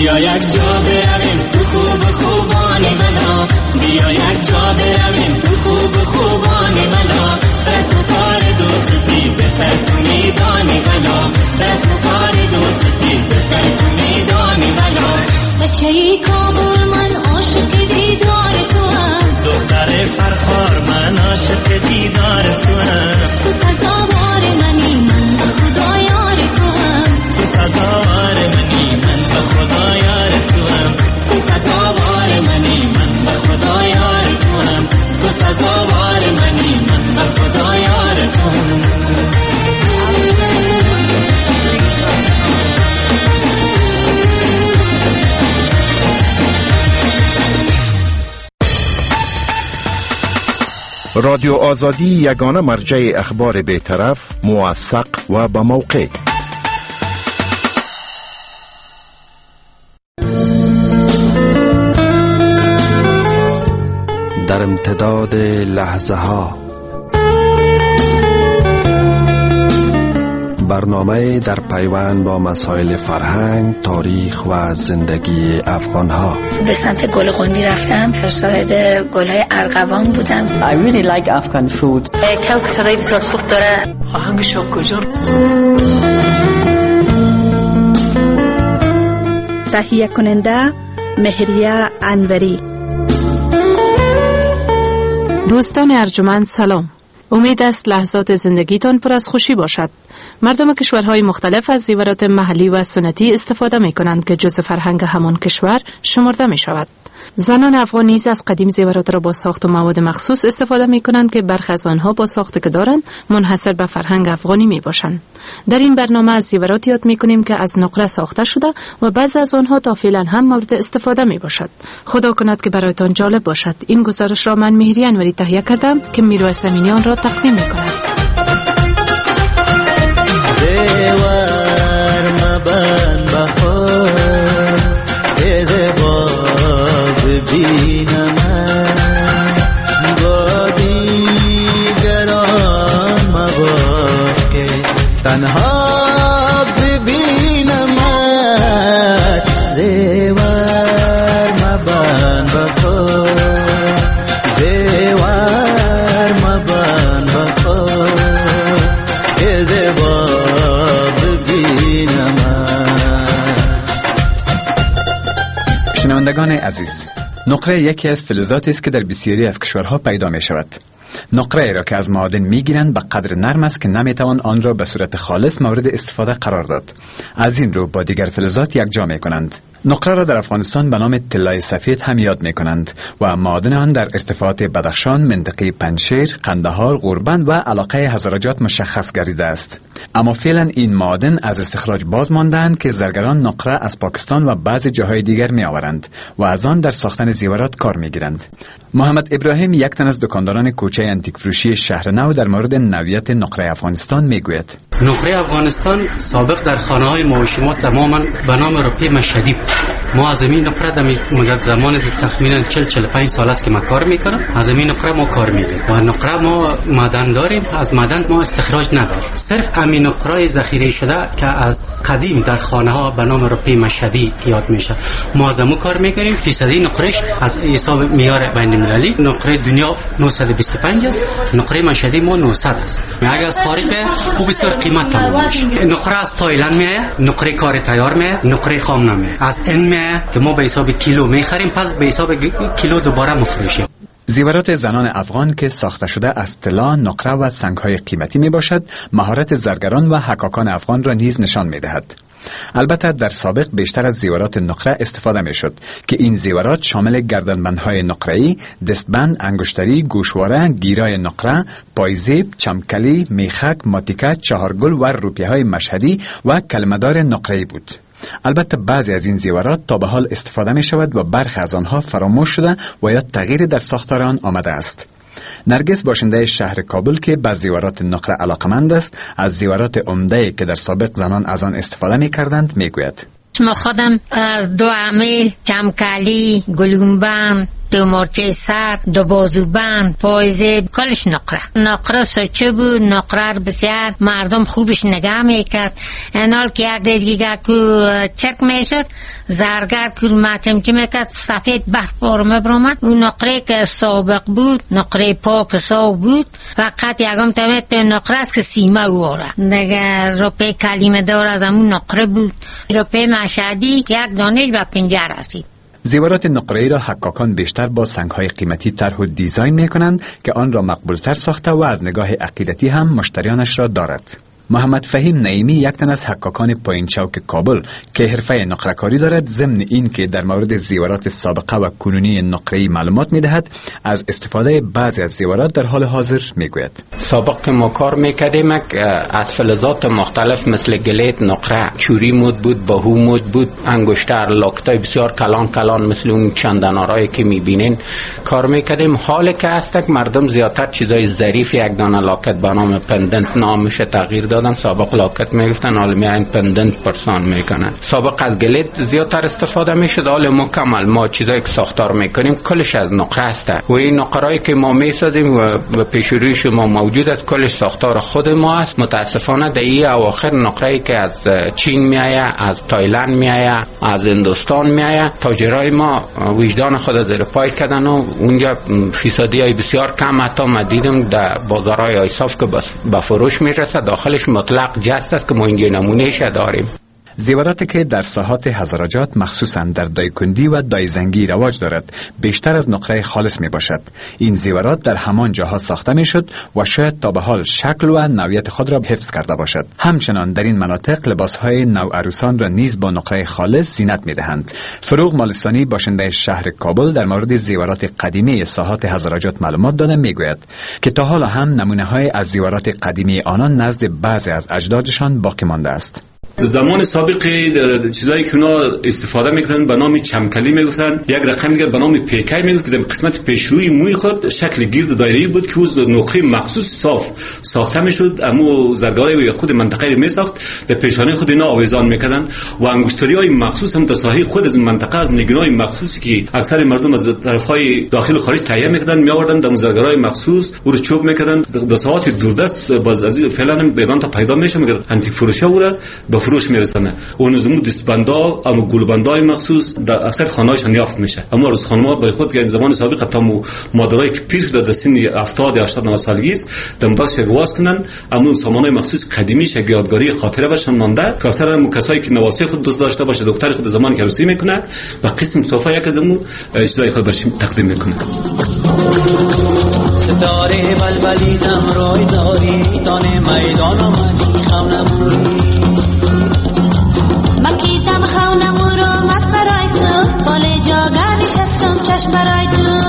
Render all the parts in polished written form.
بیا یک جا برویم تو خوب خوبان بلا، بیا یک جا برویم تو خوب خوبان بلا. رسم کار دوستی بهتر تو میدان بلا، رسم کار دوستی بهتر تو میدان بلا. بچه ای کابل من عاشق دیدار تو هم، دختر فرخار من عاشق دیدار تو هم. تو سزاوار منی من به خدا یار تو هم، تو سزاوار منی من به خدا یار تو هم. تو سزاوار منی من به خدا یار تو هم، تو سزاوار منی من به خدا یار تو هم. رادیو آزادی یگانه مرجع اخبار بی‌طرف، موثق و با موقع. در امتداد لحظه ها، برنامه در پیوند با مسائل فرهنگ، تاریخ و زندگی افغان ها. به سمت گل قندی رفتم، شاهد گل‌های ارغوان بودم. I really like Afghan food. کاوک صدای بسیار خوب داره. آهنگش کجا؟ تهیه کننده مهریه انوری. دوستان ارجمند سلام. امید است لحظات زندگیتان پر از خوشی باشد. مردم کشورهای مختلف از زیورات محلی و سنتی استفاده می کنند که جزء فرهنگ همان کشور شمرده می شود. زنان افغان نیز از قدیم زیورات را با ساخت و مواد مخصوص استفاده می کنند که برخی از آنها با ساخت که دارند منحصر به فرهنگ افغانی می باشند. در این برنامه از زیورات یاد می کنیم که از نقره ساخته شده و بعضی از آنها تا فعلا هم مورد استفاده می باشد. خدا کند که برایتان جالب باشد. این گزارش را من مهریه انوری تهیه کردم که میرویس امینی آن را تقدیم می کند. تنها ببینم زیور مبان بخور، زیور مبان بخور، زیور ببینم. شنوندگان عزیز، نقره یکی از فلزاتی است که در بسیاری از کشورها پیدا می شود. نقره را که از معادن میگیرند به قدر نرم است که نمیتوان آن را به صورت خالص مورد استفاده قرار داد. از این رو با دیگر فلزات یکجا میکنند. نقره را در افغانستان به نام طلای سفید هم یاد میکنند و معادن آن در ارتفاعات بدخشان، منطقه پنجشیر، قندهار، غوربند و علاقه هزارجات مشخص گردیده است. اما فعلا این معادن از استخراج باز ماندند که زرگران نقره از پاکستان و بعضی جاهای دیگر می آورند و از آن در ساختن زیورات کار میگیرند. محمد ابراهیم، یک تن از دکانداران کوچه انتیک فروشی شهر نو، در مورد نوعیت نقره افغانستان میگوید. نقره افغانستان سابق در خانه های ما و شما تماما به نام روپی مشهدی بود. ما از این نقره در مدت زمان تقریبا 40-45 سال است که ما کار میکنم. از این نقره ما کار میکنیم و نقره ما معدن داریم، از معدن ما استخراج نداریم. صرف همین نقره ذخیره شده که از قدیم در خانه ها به نام روپی مشهدی یاد میشه، ما از اون کار میکنیم. فیصدی نقرهش از حساب معیار بین المللی نقره دنیا 925 است، نقره مشهدی ما 900 است. اگر از خارج خوب بسیار قیمت تمام میشه. نقره از تایلند میاد، نقره کار تیار میاد، نقره خام نمیاد. از این میاد که ما به حساب کیلو میخریم، پس به حساب کیلو دوباره مفروشیم. زیورات زنان افغان که ساخته شده از طلا، نقره و سنگ‌های قیمتی میباشد، مهارت زرگران و حکاکان افغان را نیز نشان میدهد. البته در سابق بیشتر از زیورات نقره استفاده میشد که این زیورات شامل گردنبندهای نقره‌ای، دستبند، انگشتری، گوشواره، گیرای نقره، پایزیب، چمکلی، میخک، ماتیکه، چهارگل و روپیه‌های مشهدی و کلمه‌دار نقره‌ای بود. البته بعضی از این زیورات تا به حال استفاده می شود و برخی از آنها فراموش شده و یا تغییر در ساختار آن آمده است. نرگس، باشنده شهر کابل که به زیورات نقره علاقمند است، از زیورات عمده‌ای که در سابق زنان از آن استفاده می کردند می گوید. ما خودم از دو عمل، چمکلی، گلگنبند، دو مورچه سر، دو بازو بند، پایزه، کلش نقره سوچه بود. نقره رو بسیار مردم خوبش نگاه میکرد. انال که یک دیگه که چک میشد زرگر که مچمچه میکرد سفید برپارمه برامد. اون نقره که سابق بود نقره پاک صاف بود. فقط یکم تمیت نقره است که سیمه واره دیگه روپه کلمه دار از همون نقره بود. روپه مشهدی یک دانش به 50 رسید. زیورات نقره‌ای را حکاکان بیشتر با سنگ‌های قیمتی طرح و دیزاین می‌کنند که آن را مقبول‌تر ساخته و از نگاه عقیدتی هم مشتریانش را دارد. محمد فهیم نعیمی یک تن از حکاکان پایین چوک کابل که حرفه نقره‌کاری دارد، ضمن این که در مورد زیورات سابقه و کنونی نقره‌ای معلومات می‌دهد، از استفاده بعضی از زیورات در حال حاضر می‌گوید. سابق که ما کار می‌کردیم از فلزات مختلف مثل گلیت، نقره، چوری مود بود، باهو مود بود، انگشتر، لاکتای بسیار کلان مثل اون چندنارایی که می‌بینین کار می‌کردیم. حالی که هست مردم زیادتر چیزای ظریف، یک دانه لاکت به نام پندنت نامش تغییر دادن. سابق لاکت میگفتن، حالا میاین پندنت پرسان میکنن. سابق از گلیت زیادتر استفاده میشد، حالا مکمل ما چیزایی که ساختار میکنیم کلش از نقره است و این نقرهایی که ما میسازیم و به پیش روی شما موجود است کلش ساختار خود ما است. متاسفانه در این اواخر نقرهایی که از چین میایه، از تایلند میایه، از هندوستان میایه، تاجرای ما وجدان خود زیر پای کردن و اونجا فیصدی های بسیار کم حتی ما دیدم در بازارهای ایصاف که به فروش میرسه داخلش مطلق جست است که ما اینجا نمونهش داریم. زیوراتی که در ساحات هزارجات مخصوصاً در دایکندی و دایزنگی رواج دارد بیشتر از نقره خالص می باشد. این زیورات در همان جاها ساخته می شد و شاید تا به حال شکل و نوعیت خود را حفظ کرده باشد. همچنان در این مناطق لباسهای نوعروسان را نیز با نقره خالص زینت می دهند. فروغ مالستانی باشنده شهر کابل در مورد زیورات قدیمی ساحات هزارجات معلومات داده می گوید که تا حالا هم نمونه های از زیورات قدیمی آنان نزد بعضی از اجدادشان باقی مانده است. زمان سابق چیزایی که اونا استفاده میکردن به نام چمکلی میگفتن، یک رقم دیگه به نام پیکای میگفت که در قسمت پیشروی موی خود شکل گرد دایره‌ای بود که از نقره مخصوص صاف ساخته میشد. اما زرگرای خود منطقه میساخت، در پیشانی خود اینا آویزان میکردن و انگشتری‌های مخصوص هم در ساحه خود از منطقه از نگینای مخصوصی که اکثر مردم از طرفهای داخل و خارج تهیه میکردن میآوردن در زرگرای مخصوص او رو چوب میکردن. در ساعات دوردست باز از فعلا هم بیگان تا پیدا میشه میگه انتی فروشا و به فروش میرسونه. اون زمو دستبندا اما گلبندای مخصوص در اکثر خانه‌هاشون یافت میشه. اما روز خانم‌ها به خود که زمان سابق تا مادرای که پیر شده در سن 70 80 90 سالگی است دنبالش گواز کنن، اما سامانای مخصوص قدیمی شه یادگاری خاطره باشن مانده که اکثر کسایی که نواسه خود دوست داشته باشه دختر خود زمان که عروسی میکنه و قسم تحفه یک از اون چیزای خود برش تقدیم میکنه. ستاره بلبلی دم روی داری دانه میدان آمدی خونم مکیدم خونم رو مز برای تو بال جاگه نشستم چشم برای تو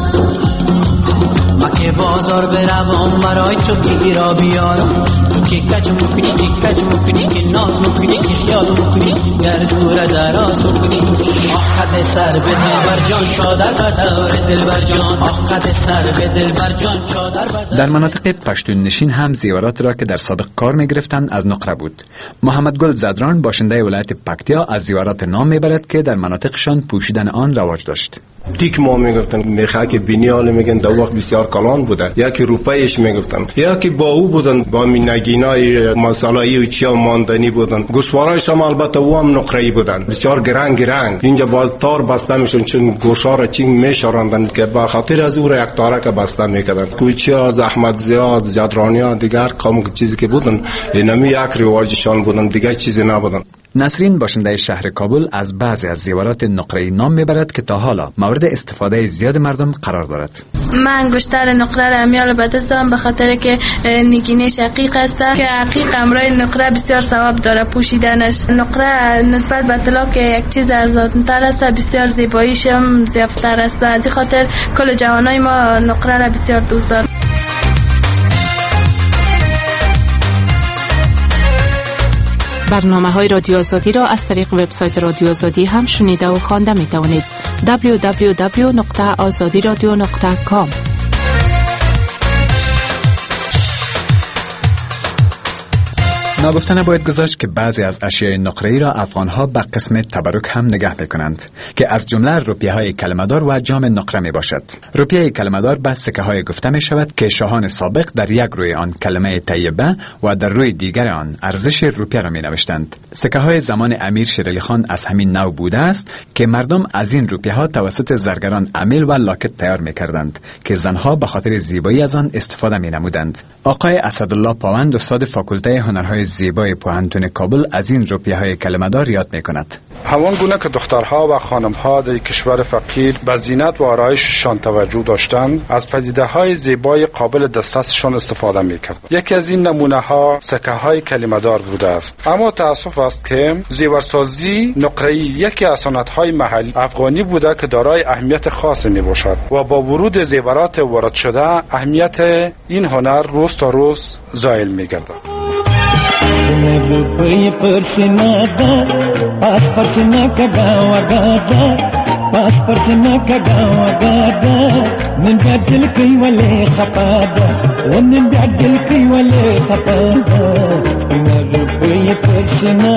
مکه بازار بروم برای تو بگیرا بیارم تو که کج مکنی که ناز مکنی که خیال مکنی گردور دراز مکنی آخد سر به دل بر جان چادر بدور دل بر جان آخد سر به دل بر جان چادر بدور. در مناطق پشتون نشین هم زیورات را که در سابق کار می گرفتند از نقره بود. محمد گل زدران باشنده ولایت پکتیا از زیورات نام میبرد که در مناطقشان پوشیدن آن رواج داشت. تیک ما میگفتن میخک بینی حال میگن در وقت بسیار کلان بوده، یکی روپایش میگفتن، یکی با او بودن با نگینای مسالایی و چیا ماندنی بودن. گوشوارایش هم البته او هم نقره‌ای بودن، بسیار گرنگ اینجا باز تار بسته میشون چون گوشا را چین میشاراندن که به خاطر از او را یک تارک بسته میکردن. کوچیا زحمت زیادرانیا دیگر کام چیزی که بودن اینمی یک رواجشان بودن، دیگه چیزی نبودن. نسرین باشنده شهر کابل از بعضی از زیورات نقره‌ای نام میبرد که تا حالا مورد استفاده زیاد مردم قرار دارد. من انگشتر نقره را امیال به دست دارم به خاطر که نگینه شقیق است که عقیق امرای نقره بسیار ثواب داره پوشیدنش. نقره نسبت به طلا که یک چیز ارزان‌تر است بسیار زیباییش هم زیافتر است، از این خاطر کل جوانای ما نقره را بسیار دوست دارند. برنامه‌های رادیو آزادی را از طریق وبسایت رادیو آزادی هم شنیده و خوانده می‌توانید. www.azadiradio.com. ناگفته نباید گذاشت که بعضی از اشیاء نقره‌ای را افغانها به قسم تبرک هم نگه می‌کنند که از جمله روپیه‌های کلمه‌دار و جام نقره میباشد. روپیه کلمه‌دار به سکه‌های گفته می‌شود که شاهان سابق در یک روی آن کلمه طیبه و در روی دیگر آن ارزش روپیه را می‌نوشتند. سکه‌های زمان امیر شیرعلی خان از همین نوع بوده است که مردم از این روپیه‌ها توسط زرگران امیل و لاکت تیار می‌کردند که زنها به خاطر زیبایی از آن استفاده می‌نمودند. آقای اسدالله پاوند استاد فاکولته هنرهای زیبای پوهنتون کابل از این روپیه‌های کلمه‌دار یاد می‌کند. همان گونه که دخترها و خانم‌ها در کشور فقیر به زینت و آرایششان توجه داشتند، از پدیده‌های زیبای قابل دسترسشان استفاده می‌کردند. یکی از این نمونه‌ها سکه‌های کلمه‌دار بوده است. اما تأسف است که زیورسازی نقره‌ای یکی از صنعت‌های محلی افغانی بوده که دارای اهمیت خاصی می‌باشد و با ورود زیورات وارد شده اهمیت این هنر روز تا روز زائل می‌گردد. पास परसना का गावा من بعجل كي ولا خفاده ومن بعجل كي ولا خفاده سبينا ربي برسنا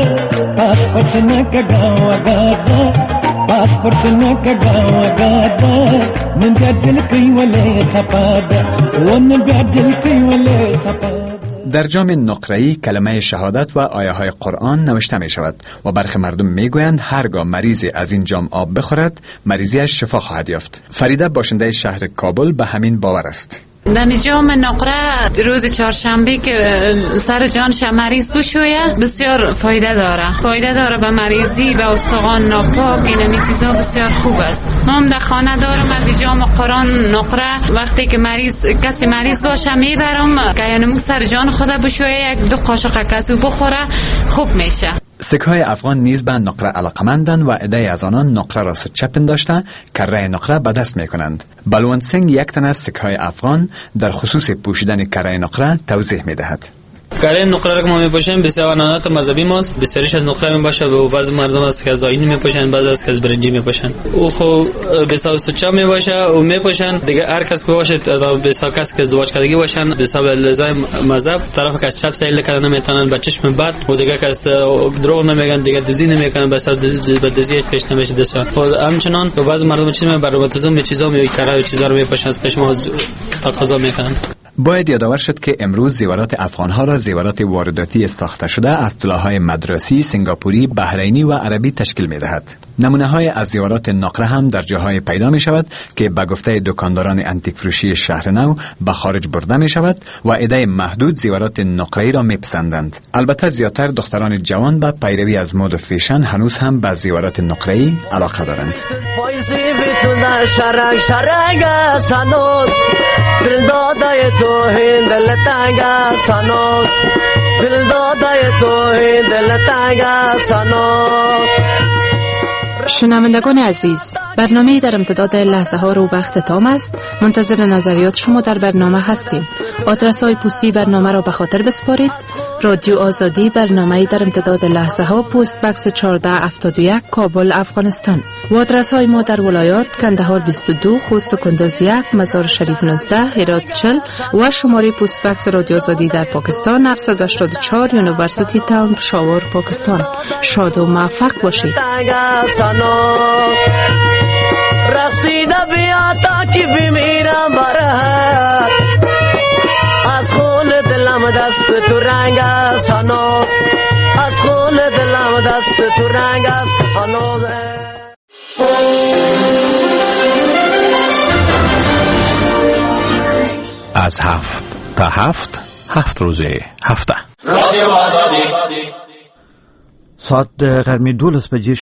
باس برسنا كغاوا غادا باس برسنا كغاوا غادا من بعجل كي ولا خفاده ومن بعجل كي ولا خفاده. در جام نقره‌ای کلمه شهادت و آیه های قرآن نوشته می شود و برخی مردم می گویند هرگاه مریضی از این جام آب بخورد مریضیش شفا خواهد یافت. فریده باشنده شهر کابل به همین باور است. در جام نقره روز چهارشنبه که سر جانش مریض بشویه بسیار فایده داره به مریضی به استخوان ناپاک این چیزا بسیار خوب است. ما هم در خانه دارم از جام قرآن نقره وقتی که کسی مریض باشه میبرم که یعنی سر جان خود بشویه یک دو قاشق کسو بخوره خوب میشه. سکه‌های افغان نیز به نقره علاقمندند و عده‌ای از آنان نقره را سچه پنداشته کره نقره به دست می‌کنند. بلوان سنگ یک تن از سکه‌های افغان در خصوص پوشیدن کره نقره توضیح می‌دهد. کره نقره را که ما میپوشیم بسیار عنعنات مذهبی ماست. بسیارش از نقره میباشه و بعضی مردم است که از آیینی میپوشن، بعضی است که از برنجی میپوشن. او خو بسیار سوچا میباشه و میپوشن دیگه هر کس که باشه بسیار کس که ازدواج کردگی باشن بسیار لزای مذهب طرف که از چپ سیل کردن نمیتونن به چشم بد و دیگه کس دروغ نمیگن دیگه دوزی نمیکنن بسیار به دوزی پیش نمیشه دست. خود همچنان که بعضی مردم چیزی بر روماتیسم چیزا می کره چیزا رو میپوشن از پیش ما تقاضا میکنن. باید یادآور شد که امروز زیورات افغانها را زیورات وارداتی ساخته شده از طلاهای مدرسی، سنگاپوری، بحرینی و عربی تشکیل می دهد. نمونه های از زیورات نقره هم در جاهای پیدا می شود که به گفته دکانداران انتیک فروشی شهر نو به خارج برده می شود و عده محدود زیورات نقره‌ای را می پسندند. البته زیادتر دختران جوان به پیروی از مد و فیشن هنوز هم به زیورات نقره‌ای علاقه دارند. شنوندگان عزیز، برنامه در امتداد لحظه ها رو به اختتام است. منتظر نظریات شما در برنامه هستیم. آدرس های پستی برنامه را به خاطر بسپارید. رادیو آزادی، برنامه در امتداد لحظه ها، پست بکس 1471 کابل افغانستان. و آدرس های ما در ولایات کندهار 22، خوست و کندوز 1، مزار شریف 19، هرات 40 و شماره پست بکس رادیو آزادی در پاکستان 984 یونیورسیتی تاون پشاور پاکستان. شاد و موفق باشید. رقصیده بیا تا که بمیرم برات از خون دلم دست تو رنگ است هنوز از خون دلم دست تو رنگ است هنوز. از 7 تا 7 روزه هفته رادیو آزادی ساعت غرمی 12 بجې